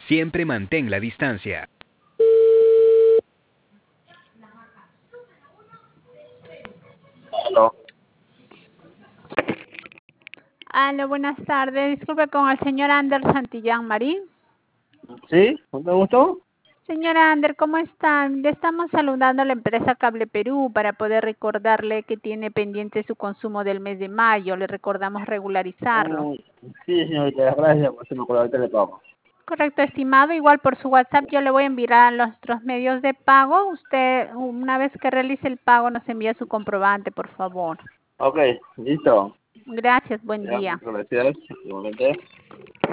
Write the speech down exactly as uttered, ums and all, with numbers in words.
Siempre mantén la distancia. Aló. Aló, buenas tardes. Disculpe con el señor Ander Santillán Marín. ¿Sí? ¿Con todo gusto? Señora Ander, ¿cómo están? Le estamos saludando a la empresa Cable Perú para poder recordarle que tiene pendiente su consumo del mes de mayo. Le recordamos regularizarlo. Mm, sí, señorita, gracias por hacerme acordar de pago. Correcto, estimado. Igual por su WhatsApp yo le voy a enviar a nuestros medios de pago. Usted, una vez que realice el pago, nos envía su comprobante, por favor. Ok, listo. Gracias, buen Ya, día. muchas gracias. Igualmente.